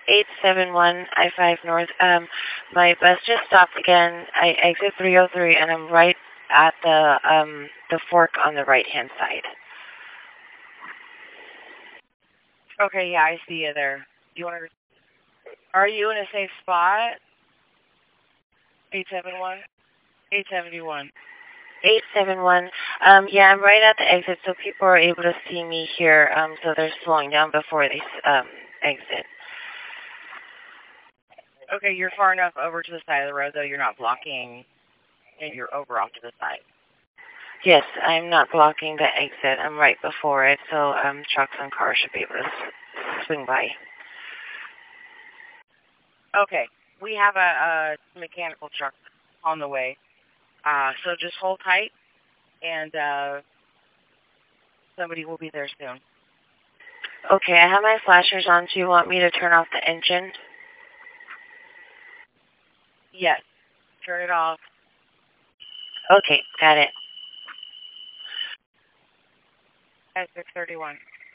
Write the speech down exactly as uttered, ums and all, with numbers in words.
eight seven one I five North. Um, my bus just stopped again. I exit three oh three, and I'm right at the um the fork on the right hand side. Okay, yeah, I see you there. Do you want to? Are you in a safe spot? Eight seven one. Eight seventy one. eight seven one. Um, yeah, I'm right at the exit, so people are able to see me here. Um, so they're slowing down before they um exit. Okay, you're far enough over to the side of the road, though. You're not blocking, and you're over off to the side. Yes, I'm not blocking the exit. I'm right before it, so um, trucks and cars should be able to s- swing by. Okay, we have a, a mechanical truck on the way, uh, so just hold tight, and uh, somebody will be there soon. Okay, I have my flashers on. Do you want me to turn off the engine? Yes, turn it off. Okay, got it. At six thirty-one.